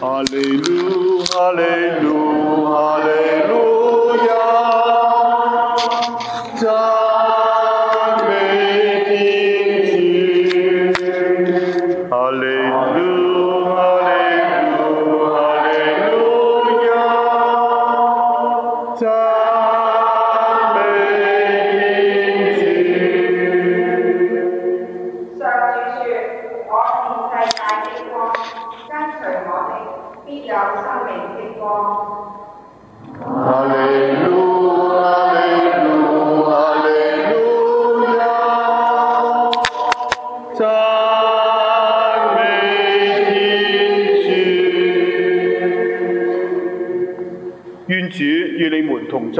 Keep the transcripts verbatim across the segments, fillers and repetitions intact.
哈利路，哈利路，哈利路亞，讚美天主。哈利路，哈利路，哈利路亞，讚美天主。 上主說：我是世界的光，跟隨我的必有生命的光。 哈利路，哈利路，哈利路亞，讚美天主。願主與你們同在。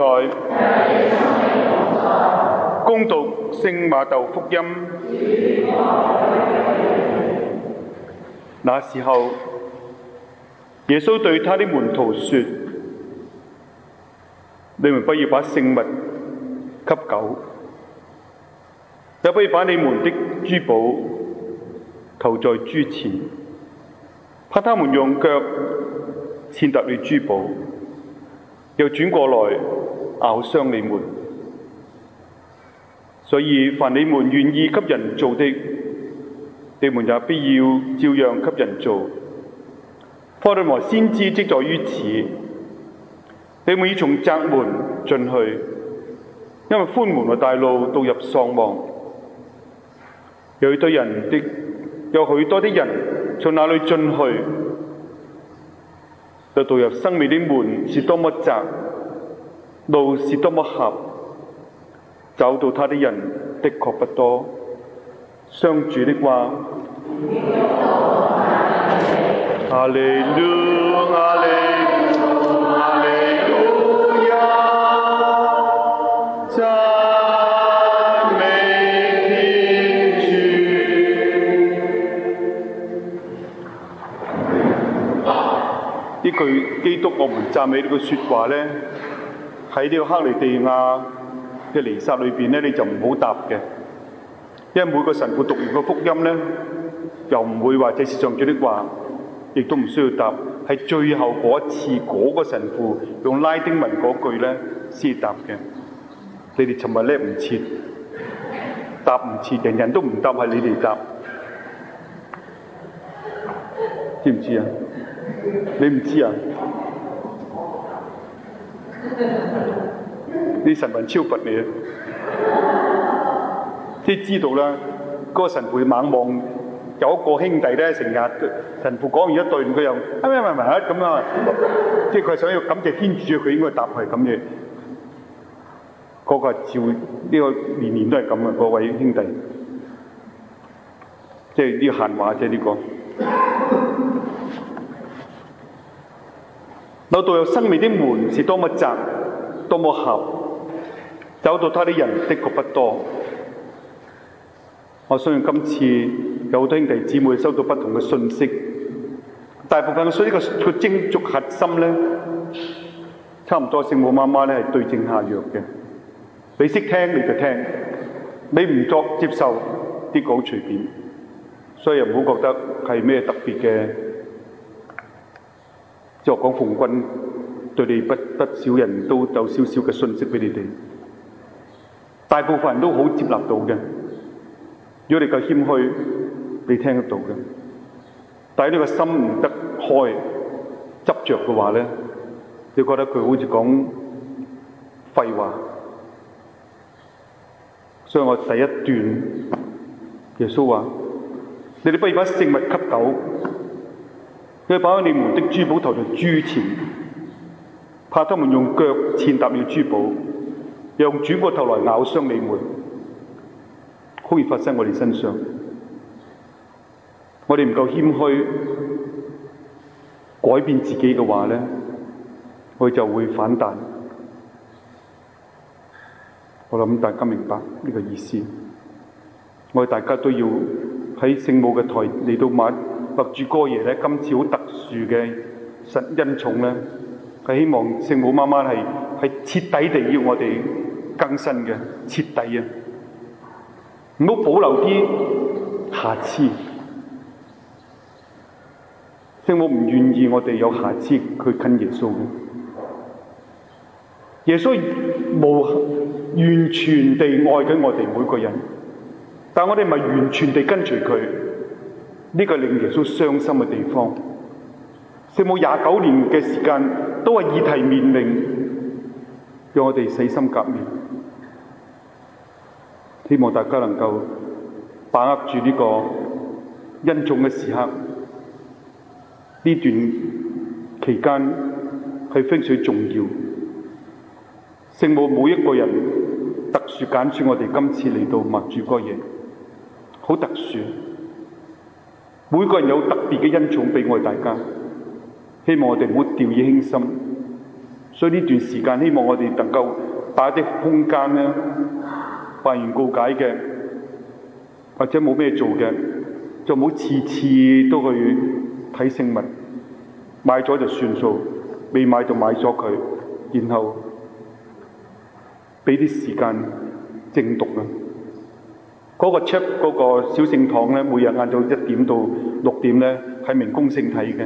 恭讀聖瑪竇福音。那時候，耶穌對他的門徒說：你們不要把聖物給狗，也不要把你們的珠寶投在豬前，怕他們用腳踐踏了珠寶，又轉過來咬傷你們。所以凡你們願意給人做的，你們也必要照樣給人做。法律和先知即在於此。你們要從窄門進去，因為寬門和大路導入喪亡，有許多人的有許多的人從那裏進去。但導入生命的門是多麼窄，路是多麼狹，找到他的人的確不多。上主的話。哈利路，哈利路，哈利路亞，讚美天主。呢句基督我們讚美呢句説話呢，喺呢個克里地亞嘅彌撒裏邊呢，你就唔好答嘅，因為每個神父讀完個福音呢，又唔會話這是上主的話，亦都唔需要答，係最後嗰一次嗰、那個神父用拉丁文嗰句呢先答嘅。你哋尋日叻唔切，答唔切，人人都唔答，係你哋答，知唔知啊？你唔知啊？你神魂超拔你啊！即係知道啦，嗰、那個神父猛望有一個兄弟咧，成日神父講完一段，佢又啊咩咩咩咁啊！即係佢想要感謝天主，佢應該答係咁嘅。嗰、那個照呢、這個年年都係咁嘅，嗰位兄弟，即係呢個閒話啫呢、這個。那導入生命的門是多麼窄，多麼狹，找到他的人的確不多。我相信今次有好多兄弟姊妹收到不同嘅信息，大部分嘅信息嘅精軸核心咧，差唔多聖母媽媽咧係對症下藥嘅。你識聽你就聽，你唔作接受啲好隨便，所以又唔好覺得係咩特別嘅。即係我講奉君對你不不少人都有少少嘅信息俾你哋，大部分人都好接納到嘅。如果你夠謙虛，你聽得到嘅。但係呢個心唔得開，執着嘅話咧，你覺得佢好似講廢話。所以我第一段耶穌話：你哋不如把聖物給狗，你把你們的珠寶投在豬前，怕他們用腳踐踏了珠寶，用轉過頭來咬傷你們，好易發生我哋身上。我哋唔夠謙虛，改變自己嘅話咧，佢就會反彈。我諗大家明白呢個意思。我哋大家都要喺聖母嘅台嚟到默默主哥爺咧，今次好特殊嘅神恩寵咧，係希望聖母媽媽係係徹底地要我哋更新嘅，徹底啊！唔好保留啲瑕疵。 聖母唔願意我哋有瑕疵去近耶穌嘅。耶穌無完全地愛緊我哋每個人，但我哋唔係完全地跟隨佢，呢個令耶穌傷心嘅地方。聖母廿九年嘅時間都係以提面命，讓我哋洗心革面。希望大家能夠把握住呢個恩寵嘅時刻，呢段期間係非常重要。聖母每一個人特殊揀選我哋今次嚟到默主哥耶，好特殊。每個人有特別嘅恩寵俾我哋大家，希望我哋唔好掉以輕心。所以呢段時間，希望我哋能夠把啲空間咧，辦完告解嘅，或者冇咩做嘅，就唔好次次都去睇聖物，買咗就算數，未買就買咗佢，然後俾啲時間正讀啊！嗰、那個 check 嗰個小聖堂咧，每日晏晝一點到六點咧，係明供聖體嘅。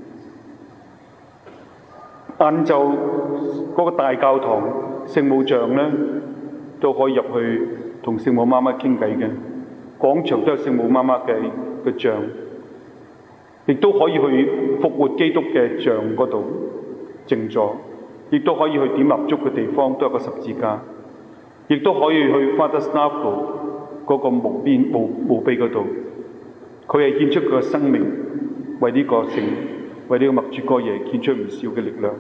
晏晝嗰個大教堂聖母像咧，都可以入去同聖母媽媽傾偈嘅。廣場都有聖母媽媽嘅嘅像，亦都可以去復活基督嘅像嗰度靜坐，亦都可以去點蠟燭嘅地方都有個十字架，亦都可以去 Father Snapple 嗰個墓邊墓墓碑嗰度，佢係獻出佢嘅生命，為呢個聖為呢個默主哥耶獻出唔少嘅力量。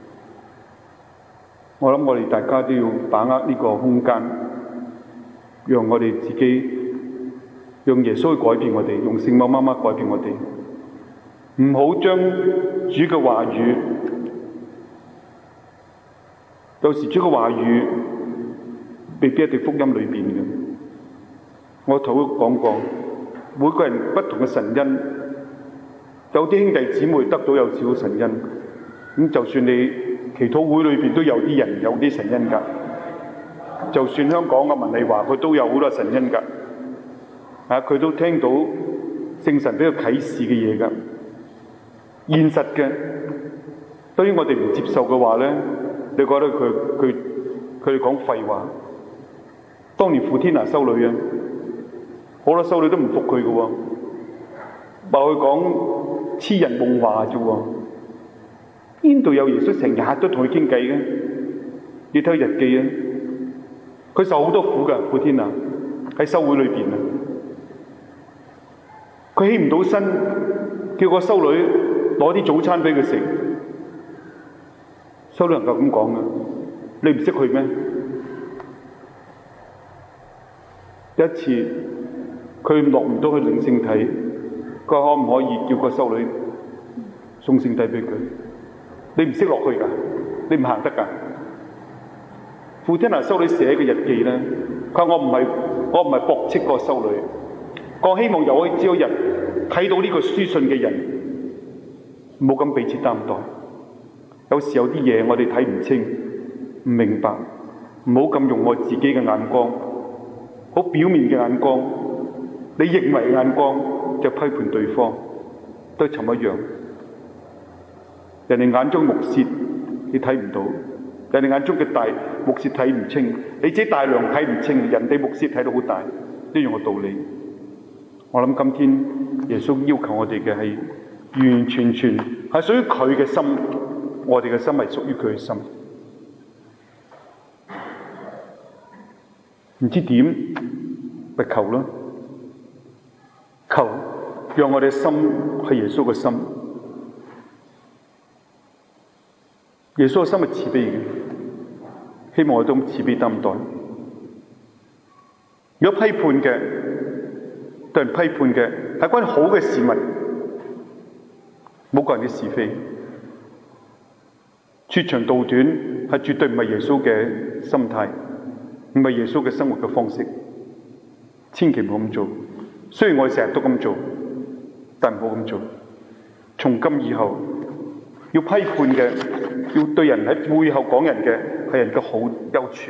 我諗我哋大家都要把握呢個空間，讓我哋自己用耶穌去改變我哋，用聖母媽媽改變我哋，唔好將主嘅話語，有時主嘅話語未必一定福音裏邊嘅。我頭都講過，每個人不同嘅神恩，有啲兄弟姊妹得到有少少神恩，咁就算你祈禱會裏邊都有啲人有啲神恩㗎，就算香港嘅文麗華佢都有好多神恩㗎，啊佢都聽到聖神俾佢啟示嘅嘢㗎，現實嘅。對於我哋唔接受嘅話咧，你覺得佢佢佢哋講廢話？當年傅天娜修女啊，好多修女都唔服佢嘅喎，話佢講痴人夢話啫喎。邊度有耶穌成日都同佢傾偈嘅？你睇日記啊，佢受好多苦㗎，傅天娜喺修會裏邊啊，佢起唔到身，叫個修女攞啲早餐俾佢食，修女能夠咁講啊？你唔識佢咩？一次佢落唔到去領聖體，佢可唔可以叫個修女送聖體俾佢？你唔識落去㗎，你唔行得㗎。傅天娜修女寫嘅日記咧，佢話我唔係我唔係駁斥個修女，我希望有朝一日睇到呢個書信嘅人，唔好咁彼此擔待。有時有啲嘢我哋睇唔清、唔明白，唔好咁用我自己嘅眼光，好表面嘅眼光，你認為嘅眼光就批判對方，都係尋一樣。人哋眼中木屑你睇唔到，人哋眼中嘅大木屑睇唔清，你自己大量睇唔清，人哋木屑睇到好大，一樣嘅道理。我諗今天耶穌要求我哋嘅係完完全全係屬於佢嘅心，我哋嘅心係屬於佢嘅心。唔知點咪求咯，求讓我哋嘅心係耶穌嘅心。耶穌嘅心係慈悲嘅，希望我哋都慈悲擔待。如果批判嘅對人批判嘅係關於好嘅事物，冇個人嘅是非，說長道短係絕對唔係耶穌嘅心態，唔係耶穌嘅生活嘅方式。千祈唔好咁做。雖然我哋成日都咁做，但唔好咁做。從今以後，要批判嘅，要對人喺背後講人嘅係人嘅好優處。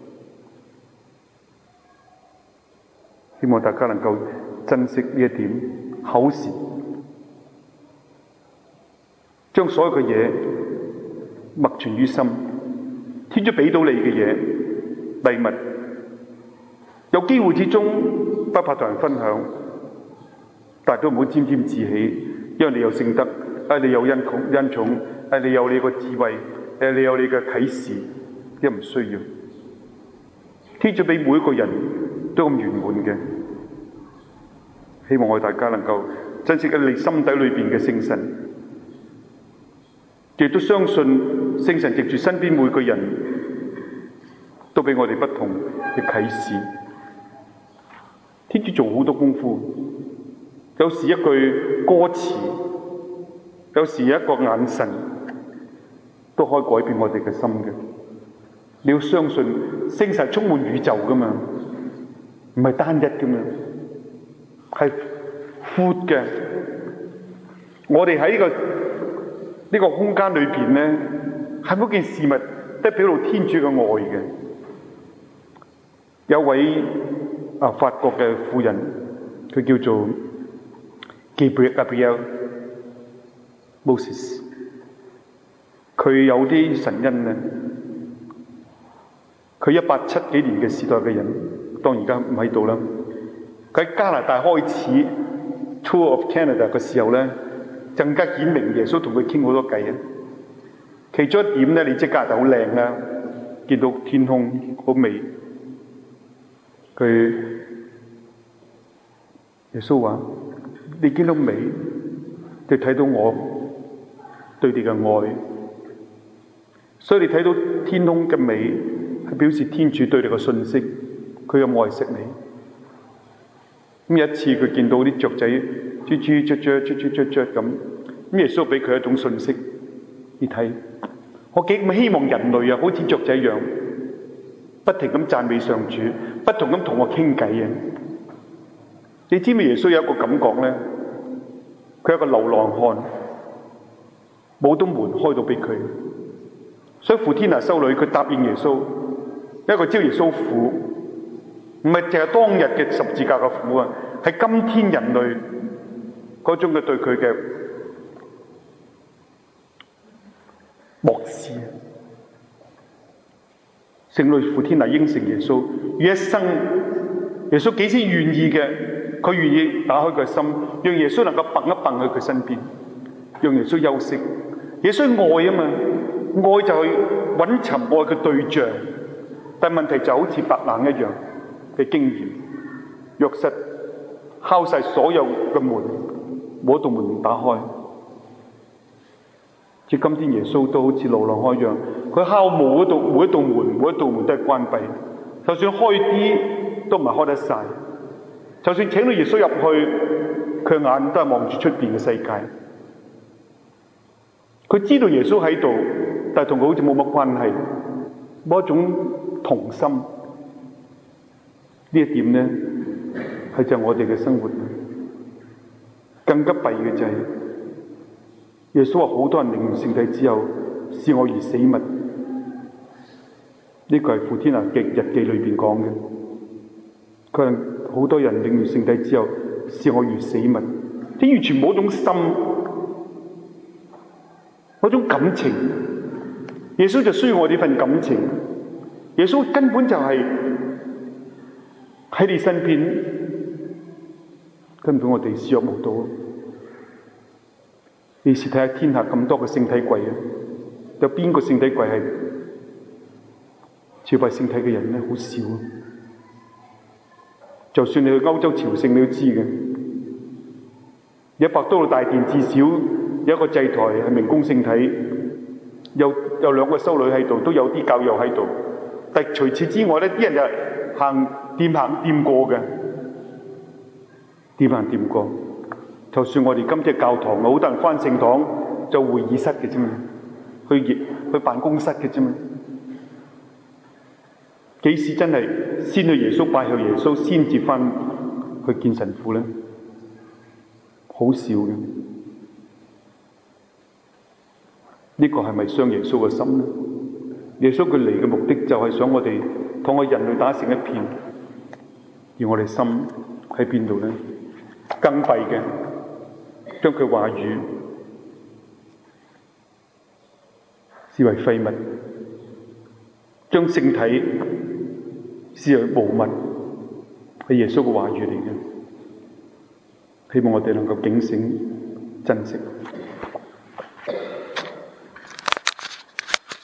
希望大家能夠珍惜呢一點口舌， 將所有嘅嘢默存於心。天主俾到你嘅嘢禮物，有機會之中不怕同人分享，但係都唔好沾沾自喜，因為你有聖德，啊你有恩寵恩寵，啊你有你個智慧，誒你有你嘅啟示，一唔需要。天主俾每一個人都咁圓滿嘅，希望我哋大家能夠珍惜喺你心底裏邊嘅聖神。亦都相信聖神藉住身邊每個人都俾我哋不同嘅啟示。天主做好多功夫，有時一句歌詞，有時一個眼神，都可以改變我哋嘅心嘅。你要相信聖神充滿宇宙噶嘛，唔係單一噶嘛，係闊嘅。我哋喺呢個呢個空間裏邊咧，係每件事物都表露天主嘅愛嘅。有位啊法國嘅婦人，佢叫做 Gabrielle Moses， 佢有啲神恩咧。佢一八七幾年嘅時代嘅人，當而家唔喺度啦。佢喺加拿大開始 Tour of Canada 嘅時候咧，更加顯明耶穌同佢傾好多偈啊！其中一點咧，你即加拿大好靚啦，見到天空好美。佢耶穌話：你見到美，你睇到我對你嘅愛，所以你睇到天空嘅美，係表示天主對你嘅信息，佢嘅愛惜你。咁有一次佢見到啲雀仔吱吱喳喳吱吱喳喳咁，咁耶穌俾佢一種信息，你睇我幾咁希望人類啊，好似雀仔一樣，不停咁讚美上主，不停咁同我傾偈啊！你知唔知耶穌有一個感覺咧？佢係一個流浪漢，冇到門開到俾佢，所以傅天娜修女佢答應耶穌，因為佢知道耶穌苦，唔係淨係當日嘅十字架嘅苦啊，係今天人類嗰種嘅對佢嘅漠視。聖女傅天娜應承耶穌，於一生耶穌幾時願意嘅，佢願意打開佢嘅心，讓耶穌能夠蹦一蹦喺佢身邊，讓耶穌休息。耶穌愛啊嘛，愛就係揾尋愛嘅對象，但問題就好似白冷一樣嘅經驗。約瑟敲晒所有嘅門，冇一道門打開。至今天耶穌都好似流浪漢一樣，佢敲每一道每一道門，每一道門都係關閉，就算開啲都唔係開得晒。就算請到耶穌入去，佢眼都係望住出邊嘅世界。佢知道耶穌喺度，但係同佢好似冇乜關係，冇一種同心。呢一點咧，係就係我哋嘅生活。更加弊嘅就係、是、耶穌話好多人領完聖體之後，視我如死物。呢、這個係傅天娜嘅日記裏邊講嘅。佢話好多人領完聖體之後，視我如死物，啲完全冇種心，嗰種感情。耶穌就需要我呢份感情。耶穌根本就係喺你身邊，根本我哋視若無睹。你試睇下天下咁多嘅聖體櫃啊，有邊個聖體櫃係朝拜聖體嘅人咧？好少啊！就算你去歐洲朝聖，你都知嘅。有白都道大殿至少有一個祭台係明供聖體，有有兩個修女喺度，都有啲教友喺度。但除此之外咧，啲人就行掂行掂過嘅，掂行掂過。就算我哋今次教堂，好多人返聖堂就會議室嘅啫嘛，去去辦公室嘅啫嘛。幾時真係先去耶穌拜向耶穌，先至返去見神父咧？好少嘅。呢個係咪傷耶穌嘅心咧？耶穌佢嚟嘅目的就係想我哋同我人類打成一片，而我哋心喺邊度咧？更弊嘅，將佢話語視為廢物，將聖體視為無物，係耶穌嘅話語嚟嘅。希望我哋能夠警醒珍惜。